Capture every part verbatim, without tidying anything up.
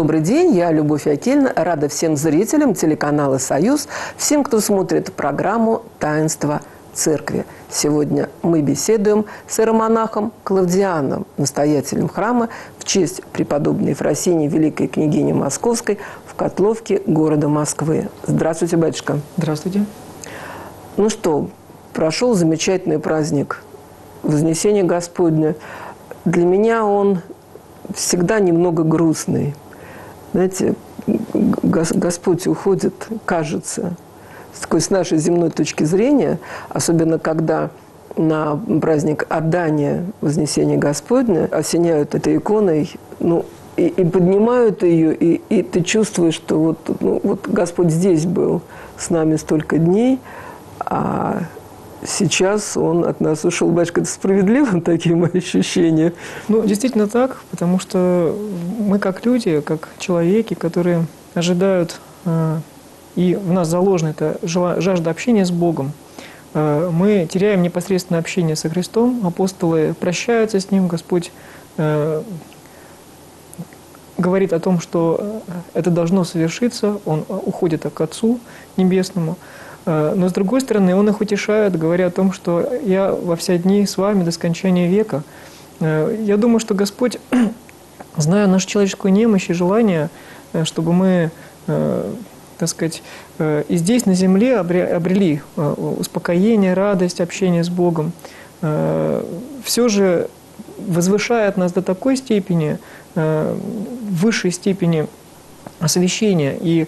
Добрый день, я Любовь Акельна, рада всем зрителям телеканала «Союз», всем, кто смотрит программу «Таинство Церкви». Сегодня мы беседуем с иеромонахом Клавдианом, настоятелем храма в честь преподобной Ефросинии, великой княгини Московской, в Котловке города Москвы. Здравствуйте, батюшка. Здравствуйте. Ну что, прошел замечательный праздник Вознесения Господня. Для меня он всегда немного грустный. Знаете, Господь уходит, кажется, с такой, с нашей земной точки зрения, особенно когда на праздник отдания Вознесения Господня осеняют этой иконой, ну, и, и поднимают ее, и, и ты чувствуешь, что вот, ну, вот Господь здесь был с нами столько дней, а сейчас Он от нас ушел. Батюшка, это справедливо, такие мои ощущения? Ну, действительно так, потому что мы как люди, как человеки, которые ожидают, и в нас заложена эта жажда общения с Богом, мы теряем непосредственное общение со Христом, апостолы прощаются с Ним, Господь говорит о том, что это должно совершиться, Он уходит к Отцу Небесному. Но, с другой стороны, Он их утешает, говоря о том, что «Я во все дни с вами до скончания века». Я думаю, что Господь, зная нашу человеческую немощь и желание, чтобы мы, так сказать, и здесь, на земле, обрели успокоение, радость, общение с Богом, все же возвышает нас до такой степени, высшей степени освящения и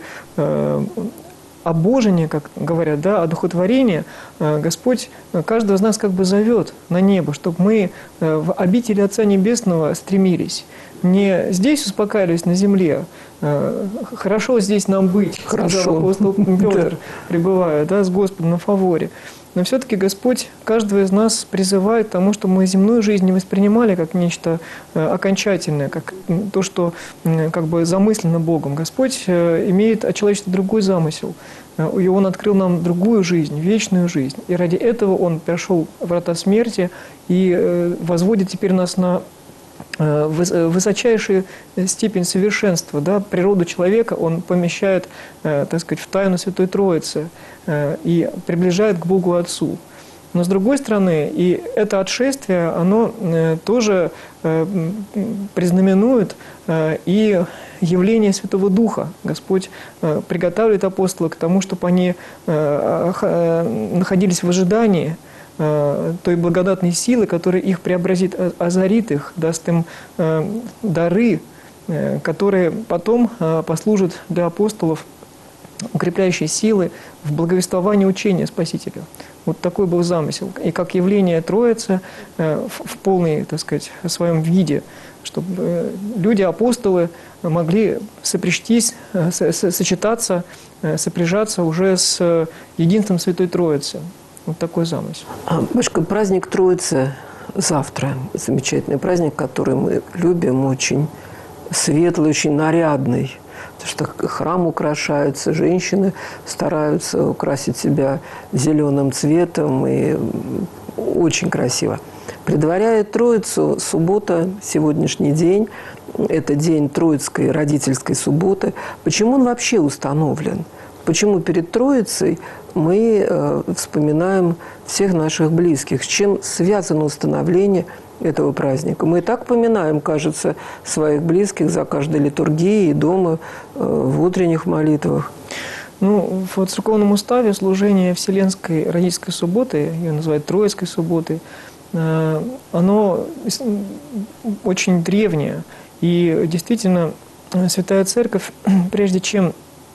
обожение, как говорят, да, одухотворение, Господь каждого из нас как бы зовет на небо, чтобы мы в обители Отца Небесного стремились. Не здесь успокаивались на земле, хорошо здесь нам быть, хорошо, сказал апостол Петр, пребывая, да, с Господом на фаворе. Но все-таки Господь каждого из нас призывает к тому, чтобы мы земную жизнь не воспринимали как нечто окончательное, как то, что как бы замыслено Богом. Господь имеет от человечества другой замысел. И Он открыл нам другую жизнь, вечную жизнь. И ради этого Он прошел врата смерти и возводит теперь нас на высочайшую степень совершенства, да, природу человека Он помещает, так сказать, в тайну Святой Троицы и приближает к Богу Отцу. Но с другой стороны, и это отшествие, оно тоже признаменует и явление Святого Духа. Господь приготавливает апостолов к тому, чтобы они находились в ожидании той благодатной силы, которая их преобразит, озарит их, даст им дары, которые потом послужат для апостолов укрепляющей силы в благовествовании учения Спасителя. Вот такой был замысел. И как явление Троицы в полной, так сказать, своем виде, чтобы люди, апостолы, могли сопряжтись, сочетаться, сопряжаться уже с единством Святой Троицы. Вот такой замысел. Батюшка, праздник Троицы завтра. Замечательный праздник, который мы любим, очень светлый, очень нарядный. Потому что храм украшается, женщины стараются украсить себя зеленым цветом, и очень красиво. Предваряет Троицу суббота, сегодняшний день. Это день Троицкой родительской субботы. Почему он вообще установлен? Почему перед Троицей мы э, вспоминаем всех наших близких? С чем связано установление этого праздника? Мы и так поминаем, кажется, своих близких за каждой литургией, дома, э, в утренних молитвах. Ну, в церковном уставе служение Вселенской родительской субботы, ее называют Троицкой субботой, э, оно очень древнее. И действительно, Святая Церковь, прежде чем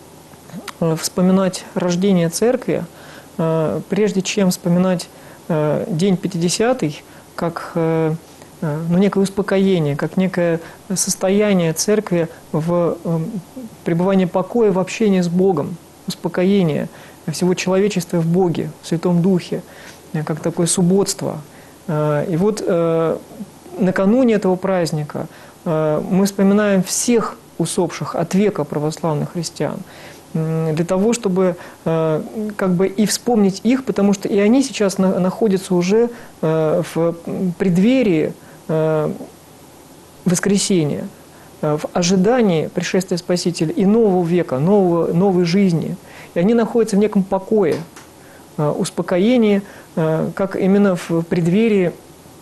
вспоминать рождение Церкви, прежде чем вспоминать День Пятидесятый, как ну, некое успокоение, как некое состояние Церкви в пребывании покоя, в общении с Богом, успокоение всего человечества в Боге, в Святом Духе, как такое субботство. И вот накануне этого праздника мы вспоминаем всех усопших от века православных христиан, для того, чтобы э, как бы и вспомнить их, потому что и они сейчас на, находятся уже э, в преддверии э, воскресения. в ожидании пришествия Спасителя и нового века, нового, новой жизни. И они находятся в неком покое, успокоении, как именно в преддверии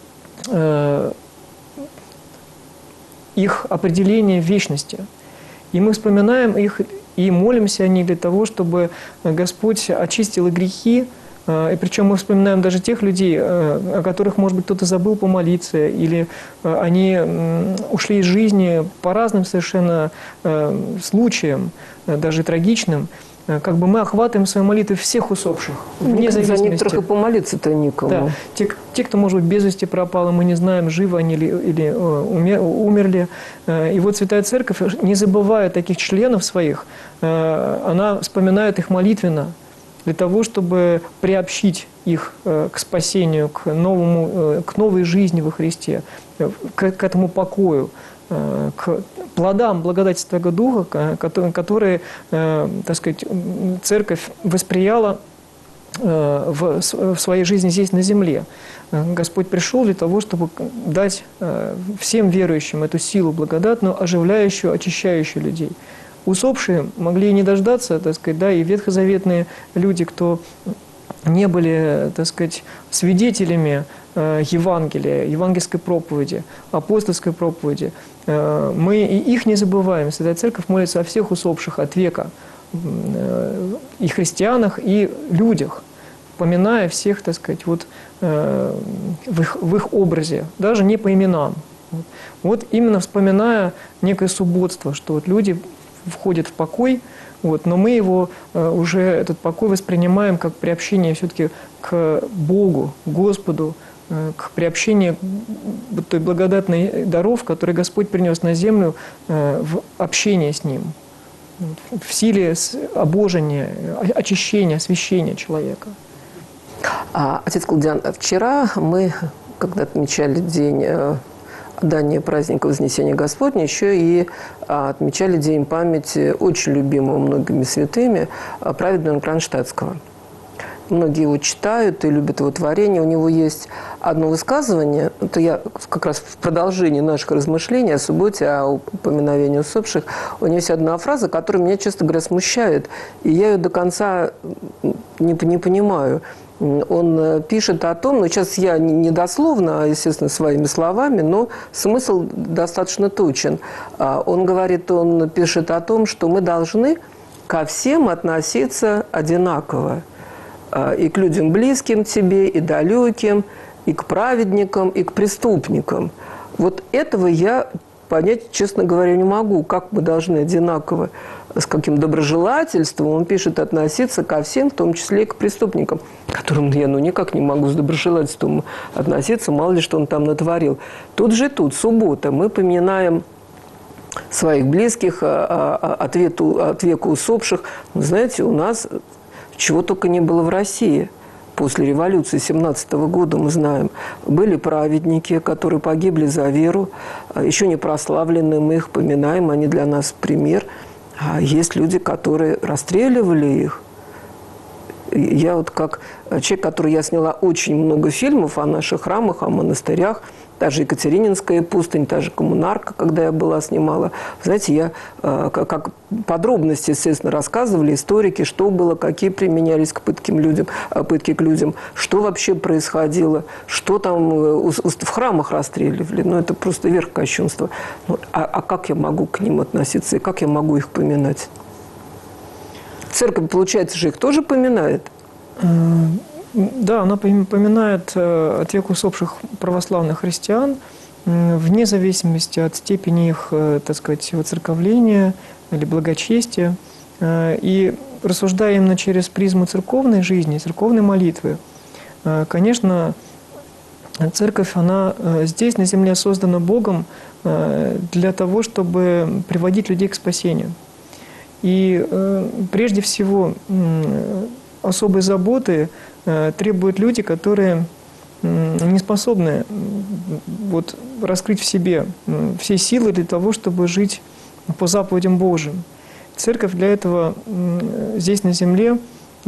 их определения в вечности. И мы вспоминаем их и молимся о них для того, чтобы Господь очистил их грехи. И причем мы вспоминаем даже тех людей, о которых, может быть, кто-то забыл помолиться, или они ушли из жизни по разным совершенно случаям, даже трагичным. Как бы мы охватываем своей молитвой всех усопших, вне зависимости. За некоторых и помолиться-то никому. Да. Те, те, кто, может быть, без вести пропало, мы не знаем, живы они или, или умер, умерли. И вот Святая Церковь, не забывая таких членов своих, она вспоминает их молитвенно, для того, чтобы приобщить их к спасению, к, новому, к новой жизни во Христе, к, к этому покою, к плодам благодати Святого Духа, которые, так сказать, Церковь восприяла в своей жизни здесь, на земле. Господь пришел для того, чтобы дать всем верующим эту силу благодатную, оживляющую, очищающую людей. Усопшие могли и не дождаться, так сказать, да, и ветхозаветные люди, кто не были, так сказать, свидетелями э, Евангелия, евангельской проповеди, апостольской проповеди. Э, мы и их не забываем. Святая Церковь молится о всех усопших от века, э, и христианах, и людях, поминая всех, так сказать, вот, э, в, их, в их образе, даже не по именам. Вот, вот именно вспоминая некое субботство, что вот люди входят в покой, вот, но мы его э, уже, этот покой, воспринимаем как приобщение все-таки к Богу, Господу, э, к приобщению вот той благодатной даров, которые Господь принес на землю э, в общение с Ним, вот, в силе обожения, очищения, освящения человека. А, отец Клавдиан, вчера мы, когда отмечали день э, отдания праздника Вознесения Господня, еще и а, отмечали день памяти очень любимого многими святыми а, праведного Кронштадтского. Многие его читают и любят его творение. У него есть одно высказывание, это я как раз в продолжении наших размышлений о субботе, о упоминовении усопших. У него есть одна фраза, которая меня, честно говоря, смущает, и я ее до конца не, не понимаю. Он пишет о том, ну сейчас я не дословно, а, естественно, своими словами, но смысл достаточно точен. Он говорит, он пишет о том, что мы должны ко всем относиться одинаково. И к людям близким тебе, и далеким, и к праведникам, и к преступникам. Вот этого я понять, честно говоря, не могу. Как мы должны одинаково, с каким доброжелательством, он пишет, относиться ко всем, в том числе и к преступникам, к которым я ну, никак не могу с доброжелательством относиться, мало ли что он там натворил. Тут же тут, суббота, мы поминаем своих близких, от века усопших. Вы знаете, у нас чего только не было в России. После революции семнадцатого года, мы знаем, были праведники, которые погибли за веру, еще не прославленные, мы их поминаем, они для нас пример. А есть люди, которые расстреливали их. Я вот как человек, который я сняла очень много фильмов о наших храмах, о монастырях, та же Екатерининская пустынь, та же Коммунарка, когда я была, снимала. Знаете, я как подробности, естественно, рассказывали историки, что было, какие применялись к пыткам людям, пытки к людям, что вообще происходило, что там в храмах расстреливали. Ну, это просто верх кощунства. Ну, а, а как я могу к ним относиться и как я могу их поминать? Церковь, получается же, их тоже поминает? Да, она поминает от века усопших православных христиан вне зависимости от степени их, так сказать, воцерковления или благочестия. И рассуждая именно через призму церковной жизни, церковной молитвы, конечно, церковь, она здесь, на земле, создана Богом для того, чтобы приводить людей к спасению. И прежде всего особой заботы требуют люди, которые не способны вот, раскрыть в себе все силы для того, чтобы жить по заповедям Божьим. Церковь для этого здесь на земле,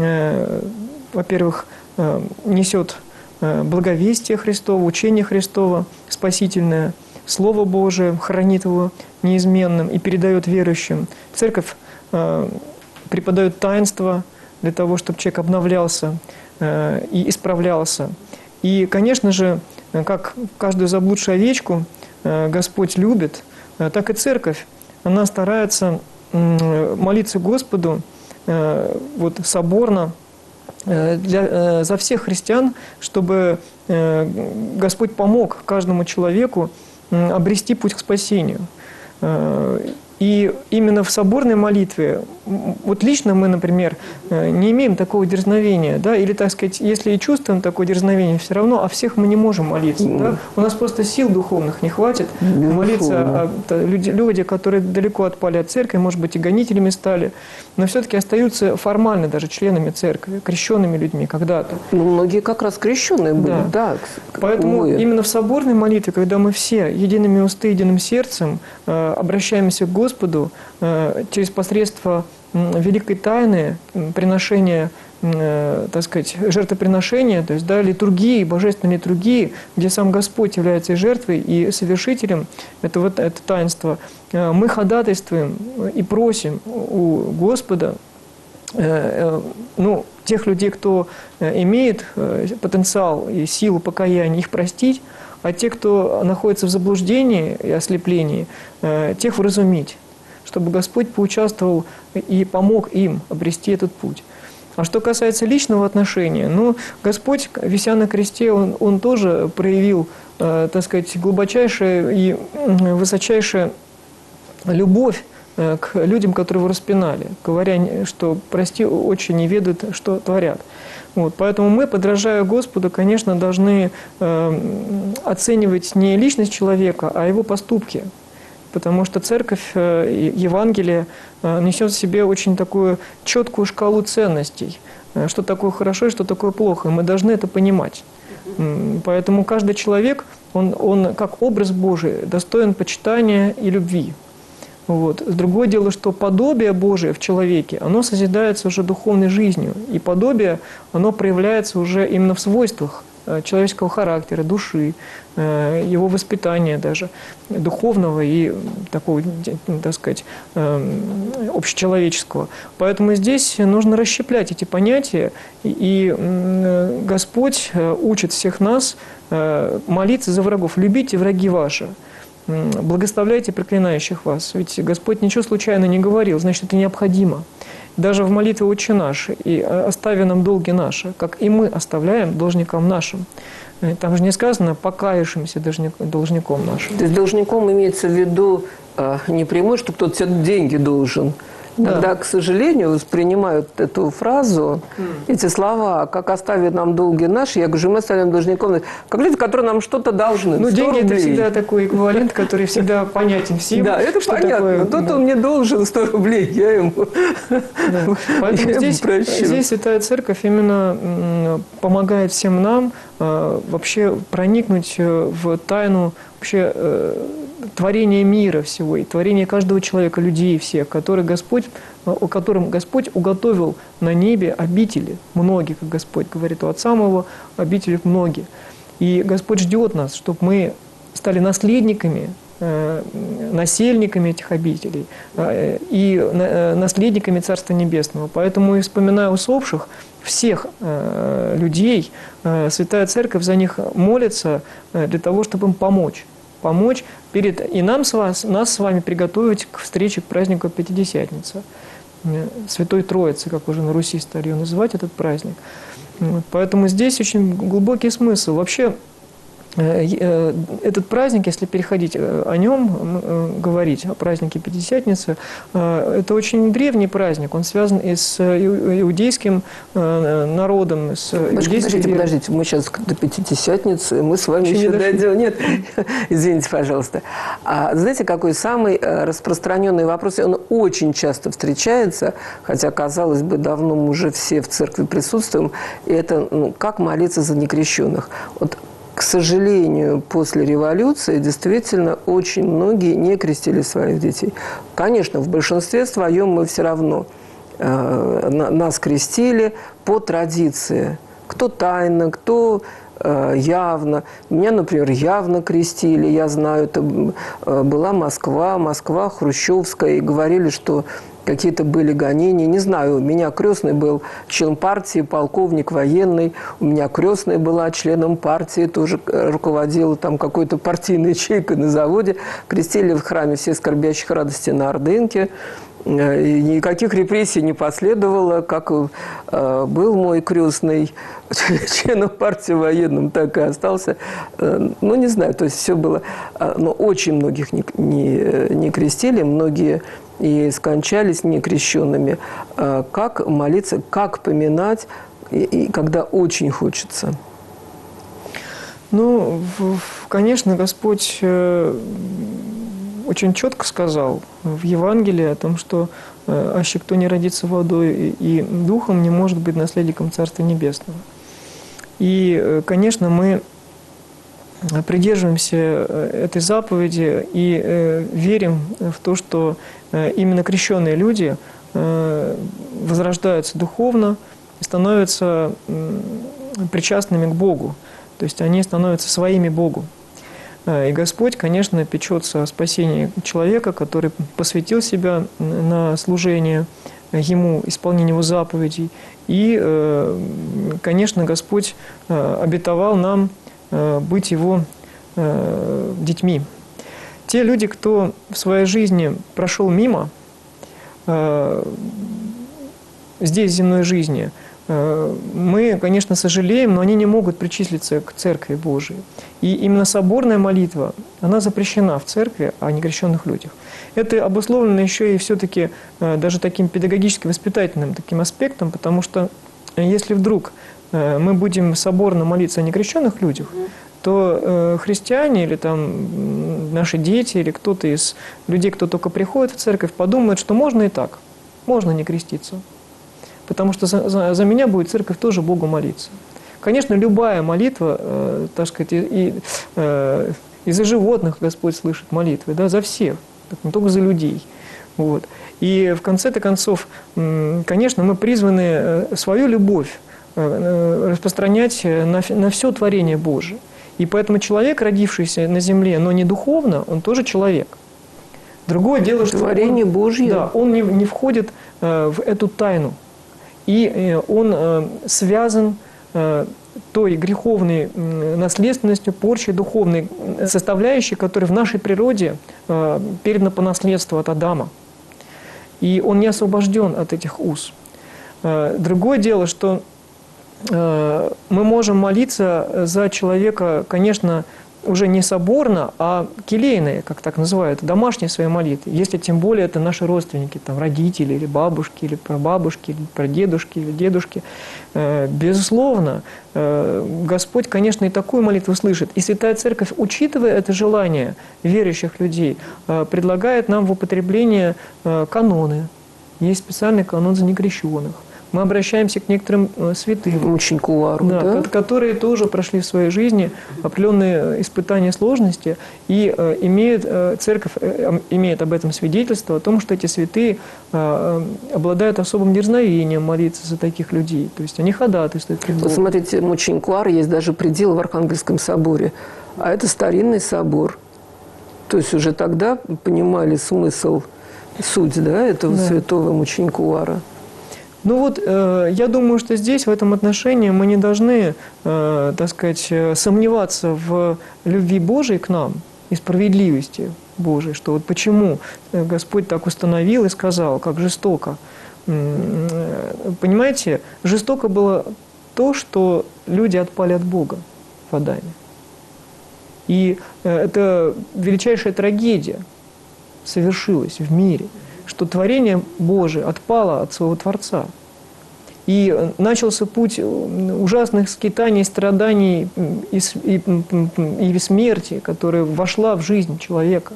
во-первых, несет благовестие Христово, учение Христово, спасительное, Слово Божие, хранит его неизменным и передает верующим. Церковь э, преподает таинство для того, чтобы человек обновлялся э, и исправлялся. И, конечно же, как каждую заблудшую овечку э, Господь любит, э, так и церковь, она старается э, молиться Господу э, вот, соборно, Для, за всех христиан, чтобы Господь помог каждому человеку обрести путь к спасению. И именно в соборной молитве, вот лично мы, например, не имеем такого дерзновения, да, или, так сказать, если и чувствуем такое дерзновение, все равно о всех мы не можем молиться. Да? У нас просто сил духовных не хватит Безусловно. молиться о люди, люди, которые далеко отпали от церкви, может быть, и гонителями стали, но все-таки остаются формально даже членами церкви, крещенными людьми когда-то. Ну, многие как раз крещенные были, да. да Поэтому увы. именно в соборной молитве, когда мы все едиными усты, единым сердцем э, обращаемся к Господу, Господу э, через посредство э, великой тайны, э, приношения, э, так сказать, жертвоприношения, то есть да, литургии, божественной литургии, где сам Господь является и жертвой, и совершителем этого это таинства, э, мы ходатайствуем и просим у Господа, э, э, ну, тех людей, кто э, имеет э, потенциал и силу покаяния, их простить, а те, кто находится в заблуждении и ослеплении, э, тех вразумить, чтобы Господь поучаствовал и помог им обрести этот путь. А что касается личного отношения, ну, Господь, вися на кресте, Он, он тоже проявил, э, так сказать, глубочайшую и высочайшую любовь э, к людям, которые его распинали, говоря, что, прости, очень не ведают, что творят. Вот, поэтому мы, подражая Господу, конечно, должны э, оценивать не личность человека, а его поступки. Потому что церковь, э, Евангелие э, несет в себе очень такую четкую шкалу ценностей. Э, что такое хорошо и что такое плохо. И мы должны это понимать. Поэтому каждый человек, он, он как образ Божий, достоин почитания и любви. Вот. Другое дело, что подобие Божие в человеке, оно созидается уже духовной жизнью. И подобие, оно проявляется уже именно в свойствах человеческого характера, души, его воспитания даже, духовного и такого, так сказать, общечеловеческого. Поэтому здесь нужно расщеплять эти понятия, и Господь учит всех нас молиться за врагов. «Любите враги ваши». Благословляйте проклинающих вас. Ведь Господь ничего случайно не говорил, значит, это необходимо. Даже в молитве «Отче наш» и «Остави нам долги наши», как и мы оставляем должникам нашим. Там же не сказано «покаявшимся должником нашим». То есть должником имеется в виду не прямой, что кто-то тебе деньги должен. Да. Когда, к сожалению, воспринимают эту фразу, mm. эти слова, как оставят нам долги наши, я говорю, мы оставим должником, как люди, которые нам что-то должны. Ну, деньги – это всегда такой эквивалент, который всегда понятен всем. Да, это понятно. Тот он мне должен сто рублей, я ему Поэтому здесь, здесь Святая Церковь именно помогает всем нам вообще проникнуть в тайну вообще творение мира всего, и творение каждого человека, людей всех, которые Господь, которым Господь уготовил на небе обители, многие, как Господь говорит, у Отца Моего обители многие. И Господь ждет нас, чтобы мы стали наследниками, насельниками этих обителей и наследниками Царства Небесного. Поэтому, и вспоминая усопших, всех людей, Святая Церковь за них молится для того, чтобы им помочь. Помочь перед, и нам с вас, нас с вами приготовить к встрече, к празднику Пятидесятницы, Святой Троицы, как уже на Руси стали ее называть, этот праздник. Вот, поэтому здесь очень глубокий смысл. Вообще, этот праздник, если переходить о нем, говорить о празднике Пятидесятницы, это очень древний праздник, он связан и с иудейским народом. С подождите, верой. подождите, мы сейчас до Пятидесятницы, мы с вами еще, еще дойдем. Нет, извините, пожалуйста. А знаете, какой самый распространенный вопрос, он очень часто встречается, хотя, казалось бы, давно мы уже все в церкви присутствуем, и это, ну, как молиться за некрещенных. Вот, к сожалению, после революции действительно очень многие не крестили своих детей. Конечно, в большинстве своем мы все равно э, нас крестили по традиции. Кто тайно, кто явно. Меня, например, явно крестили, я знаю, это была Москва, Москва хрущевская, и говорили, что какие-то были гонения. Не знаю, у меня крестный был член партии, полковник военный. У меня крестная была членом партии, тоже руководила там какой-то партийной ячейкой на заводе. Крестили в храме все скорбящих радости на Ордынке. И никаких репрессий не последовало, как э, был мой крестный членом партии военным, так и остался. Э, ну, не знаю, то есть все было... Э, но очень многих не, не, не крестили, многие и скончались некрещенными. Э, как молиться, как поминать, и, и когда очень хочется? Ну, конечно, Господь... очень четко сказал в Евангелии о том, что «аще кто не родится водой и духом, не может быть наследником Царства Небесного». И, конечно, мы придерживаемся этой заповеди и верим в то, что именно крещенные люди возрождаются духовно и становятся причастными к Богу, то есть они становятся своими Богу. И Господь, конечно, печется о спасении человека, который посвятил себя на служение Ему, исполнению Его заповедей. И, конечно, Господь обетовал нам быть Его детьми. Те люди, кто в своей жизни прошел мимо, здесь, в земной жизни, мы, конечно, сожалеем, но они не могут причислиться к Церкви Божией. И именно соборная молитва, она запрещена в Церкви о некрещенных людях. Это обусловлено еще и все-таки даже таким педагогически воспитательным таким аспектом, потому что если вдруг мы будем соборно молиться о некрещенных людях, то христиане или там наши дети, или кто-то из людей, кто только приходит в Церковь, подумают, что можно и так, можно не креститься. Потому что за, за, за меня будет Церковь тоже Богу молиться. Конечно, любая молитва, э, так сказать, и, и, э, и за животных Господь слышит молитвы, да, за всех, не только за людей. Вот. И в конце-то концов, э, конечно, мы призваны э, свою любовь э, распространять на, на все творение Божие. И поэтому человек, родившийся на земле, но не духовно, он тоже человек. Другое дело, что творение он, Божье. Да, он не, не входит э, в эту тайну. И он э, связан э, той греховной э, наследственностью, порчей духовной составляющей, которая в нашей природе э, передана по наследству от Адама. И он не освобожден от этих уз. Э, другое дело, что э, мы можем молиться за человека, конечно, уже не соборно, а келейные, как так называют, домашние свои молитвы. Если тем более это наши родственники, там, родители, или бабушки, или прабабушки, или прадедушки, или дедушки. Э, безусловно, э, Господь, конечно, и такую молитву слышит. И Святая Церковь, учитывая это желание верующих людей, э, предлагает нам в употребление э, каноны. Есть специальный канон за некрещенных. Мы обращаемся к некоторым святым, Мученькуару, да, да? которые тоже прошли в своей жизни определенные испытания сложности, и э, имеет, э, церковь э, имеет об этом свидетельство, о том, что эти святые э, обладают особым дерзновением молиться за таких людей. То есть они ходатайствуют пред Богом. Вот смотрите, Мученькуар есть даже предел в Архангельском соборе, а это старинный собор. То есть уже тогда понимали смысл, суть, да, этого да. святого Мученькуара. Ну вот, э, я думаю, что здесь, в этом отношении, мы не должны, э, так сказать, сомневаться в любви Божией к нам и справедливости Божией, что вот почему Господь так установил и сказал, как жестоко. Понимаете, жестоко было то, что люди отпали от Бога в Адаме. И это величайшая трагедия совершилась в мире, что творение Божие отпало от своего Творца. И начался путь ужасных скитаний, страданий и, и, и смерти, которая вошла в жизнь человека.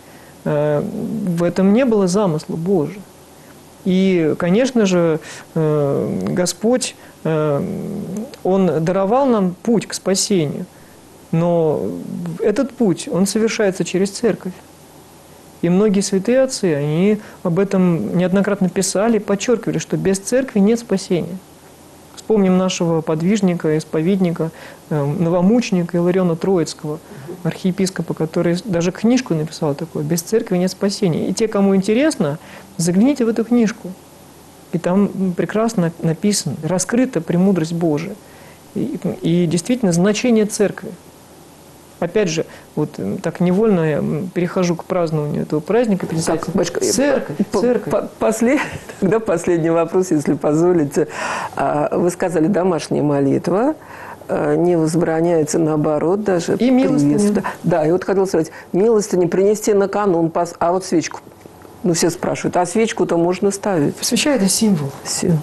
В этом не было замысла Божия. И, конечно же, Господь, Он даровал нам путь к спасению, но этот путь, он совершается через Церковь. И многие святые отцы, они об этом неоднократно писали, подчеркивали, что без Церкви нет спасения. Вспомним нашего подвижника, исповедника, новомученика Илариона Троицкого, архиепископа, который даже книжку написал такую «Без церкви нет спасения». И те, кому интересно, загляните в эту книжку. И там прекрасно написано, раскрыта премудрость Божия. И, и действительно значение церкви. Опять же, вот так невольно я перехожу к празднованию этого праздника. Так, батюшка, церковь, церковь. По, послед... Тогда последний вопрос, если позволите. Вы сказали, домашняя молитва не возбраняется, наоборот, даже. И милостыня. Да, и вот хотел сказать, милостыню принести на канун, а вот свечку. Ну, все спрашивают, а свечку-то можно ставить? Свеча – это символ. Символ.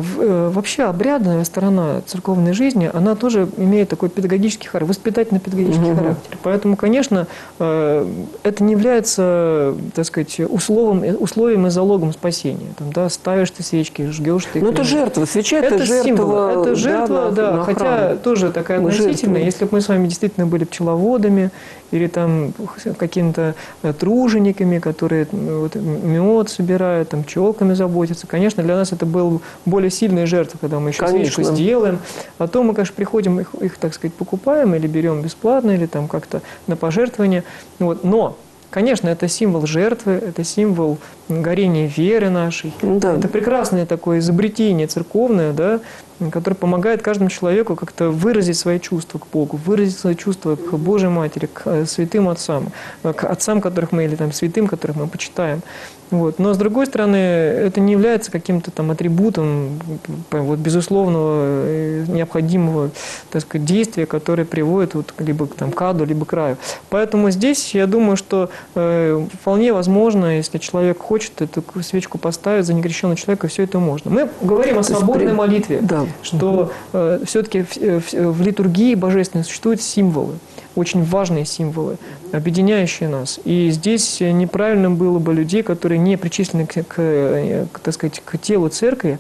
Вообще обрядная сторона церковной жизни, она тоже имеет такой педагогический характер, воспитательно-педагогический угу. характер. Поэтому, конечно, это не является, так сказать, условием, условием и залогом спасения. Там, да, ставишь ты свечки, жгешь ты. Ну, это жертва. Свеча – это, это жертва. Символ. Это жертва, да, да, да хотя храм. Тоже такая мы относительная. Жертвы. Если бы мы с вами действительно были пчеловодами или там какими-то тружениками, которые вот, мед собирают, там, пчелками заботятся. Конечно, для нас это был более сильная жертва, когда мы еще конечно. Свечку сделаем. А то мы, конечно, приходим, их, их, так сказать, покупаем или берем бесплатно, или там как-то на пожертвование. Вот. Но, конечно, это символ жертвы, это символ горения веры нашей. Да. Это прекрасное такое изобретение церковное, да, которое помогает каждому человеку как-то выразить свои чувства к Богу, выразить свои чувства к Божьей Матери, к святым отцам, к отцам, которых мы, или там, святым, которых мы почитаем. Вот. Но, с другой стороны, это не является каким-то там атрибутом вот, безусловного, необходимого, так сказать, действия, которое приводит вот, либо там, к аду, либо к раю. Поэтому здесь, я думаю, что э, вполне возможно, если человек хочет эту свечку поставить за некрещенного человека, все это можно. Мы говорим о соборной молитве, да. что э, все-таки в, в, в литургии божественной существуют символы, очень важные символы, объединяющие нас. И здесь неправильно было бы людей, которые не причислены к, к, к, так сказать, к телу церкви,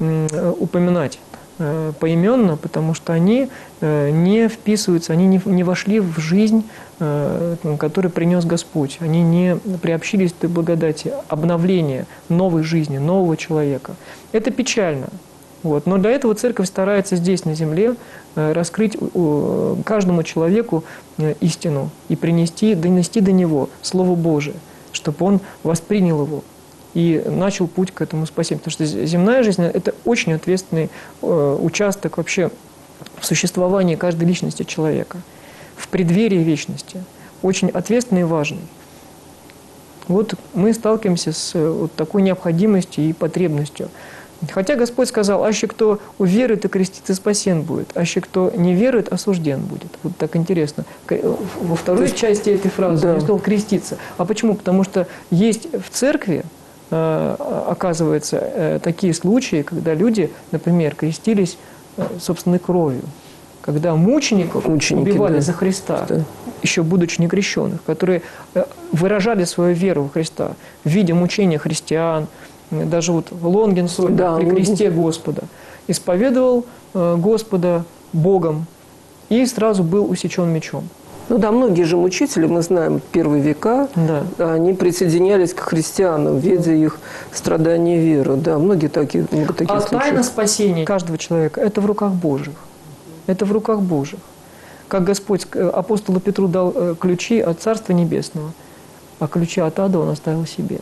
упоминать поименно, потому что они не вписываются, они не, не вошли в жизнь, которую принес Господь. Они не приобщились к той благодати обновления новой жизни, нового человека. Это печально. Вот. Но для этого церковь старается здесь, на земле, раскрыть каждому человеку истину и принести, донести до него Слово Божие, чтобы он воспринял его и начал путь к этому спасению. Потому что земная жизнь – это очень ответственный участок вообще в существовании каждой личности человека, в преддверии вечности, очень ответственный и важный. Вот мы сталкиваемся с вот такой необходимостью и потребностью. Хотя Господь сказал, аще кто уверует и крестится, спасен будет, аще кто не верует, осужден будет. Вот так интересно. Во второй есть, части этой фразы да. он сказал креститься. А почему? Потому что есть в церкви, оказывается, такие случаи, когда люди, например, крестились собственной кровью. Когда мучеников Ученики, убивали да. за Христа, да. еще будучи некрещенных, которые выражали свою веру в Христа в виде мучения христиан. Даже вот Лонгин Сольвейг да, при кресте Господа исповедовал Господа Богом и сразу был усечен мечом. Ну да, многие же мучители, мы знаем, первые века, да. они присоединялись к христианам, видя их страдания веры. Да, многие такие, много таких а случаев. Тайна спасения каждого человека – это в руках Божьих. Это в руках Божьих. Как Господь апостолу Петру дал ключи от Царства Небесного, а ключи от ада он оставил себе.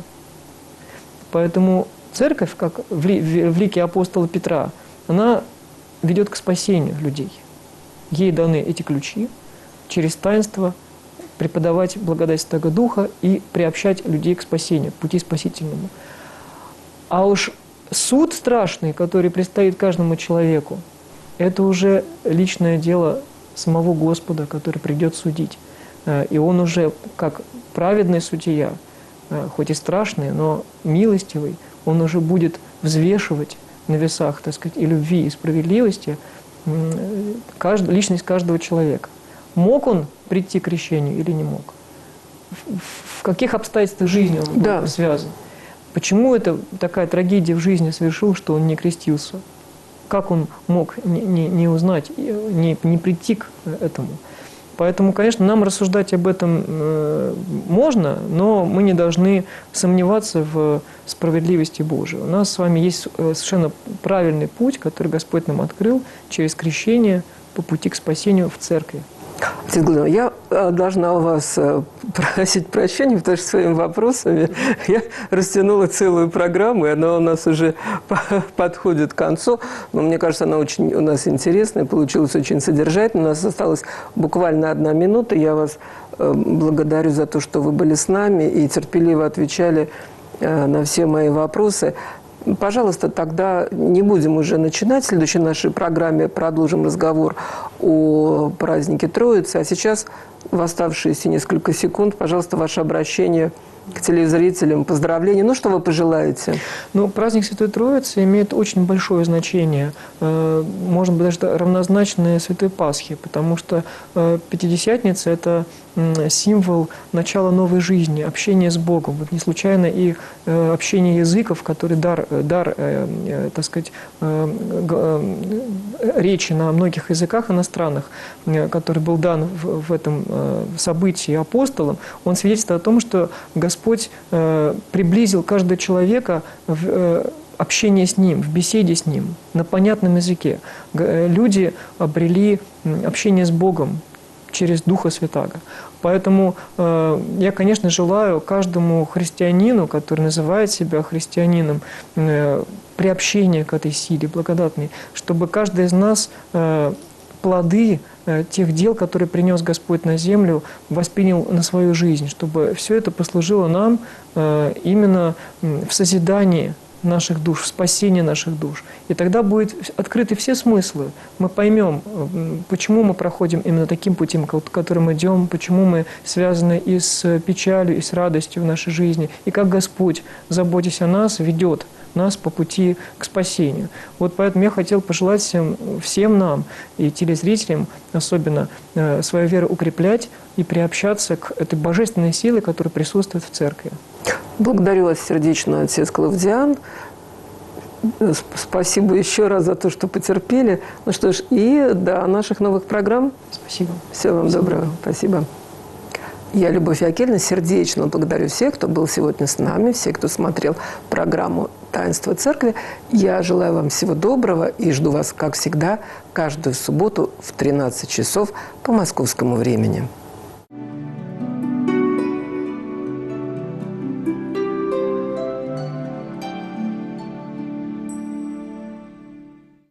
Поэтому церковь, как в лике апостола Петра, она ведет к спасению людей. Ей даны эти ключи через таинство преподавать благодать Святого Духа и приобщать людей к спасению, к пути спасительному. А уж суд страшный, который предстоит каждому человеку, это уже личное дело самого Господа, который придет судить. И он уже, как праведный судья, хоть и страшный, но милостивый, он уже будет взвешивать на весах, так сказать, и любви, и справедливости каждую, личность каждого человека. Мог он прийти к крещению или не мог? В каких обстоятельствах жизни он да. был связан? Почему это такая трагедия в жизни совершил, что он не крестился? Как он мог не, не, не узнать, не, не прийти к этому? Поэтому, конечно, нам рассуждать об этом э, можно, но мы не должны сомневаться в справедливости Божией. У нас с вами есть совершенно правильный путь, который Господь нам открыл через крещение по пути к спасению в церкви. Отец Глазунов, я должна у вас просить прощения, потому что своими вопросами я растянула целую программу, и она у нас уже подходит к концу. Но мне кажется, она очень у нас интересная, получилась очень содержательная. У нас осталась буквально одна минута. Я вас благодарю за то, что вы были с нами и терпеливо отвечали на все мои вопросы. Пожалуйста, тогда не будем уже начинать. В следующей нашей программе продолжим разговор о празднике Троицы. А сейчас, в оставшиеся несколько секунд, пожалуйста, ваше обращение к телезрителям, поздравления. Ну, что вы пожелаете? Ну, праздник Святой Троицы имеет очень большое значение, может быть, даже равнозначное Святой Пасхе, потому что Пятидесятница – это символ начала новой жизни, общения с Богом. Вот не случайно и общение языков, который дар, дар так сказать, речи на многих языках иностранных, который был дан в, в этом событии апостолам, он свидетельствует о том, что Господь приблизил каждого человека в общение с Ним, в беседе с Ним, на понятном языке. Люди обрели общение с Богом через Духа Святаго. Поэтому э, я, конечно, желаю каждому христианину, который называет себя христианином, э, приобщения к этой силе благодатной, чтобы каждый из нас э, плоды э, тех дел, которые принес Господь на землю, воспринял на свою жизнь, чтобы все это послужило нам э, именно в созидании наших душ, в спасении наших душ. И тогда будут открыты все смыслы. Мы поймем, почему мы проходим именно таким путем, которым идем, почему мы связаны и с печалью, и с радостью в нашей жизни, и как Господь, заботясь о нас, ведет нас по пути к спасению. Вот поэтому я хотел пожелать всем, всем нам, и телезрителям особенно, свою веру укреплять и приобщаться к этой божественной силе, которая присутствует в церкви. Благодарю вас сердечно, отец Клавдиан. Спасибо еще раз за то, что потерпели. Ну что ж, и до наших новых программ. Спасибо. Всего вам Спасибо. доброго. Спасибо. Я, Любовь Акельевна, сердечно благодарю всех, кто был сегодня с нами, всех, кто смотрел программу «Таинство Церкви». Я желаю вам всего доброго и жду вас, как всегда, каждую субботу в тринадцать часов по московскому времени.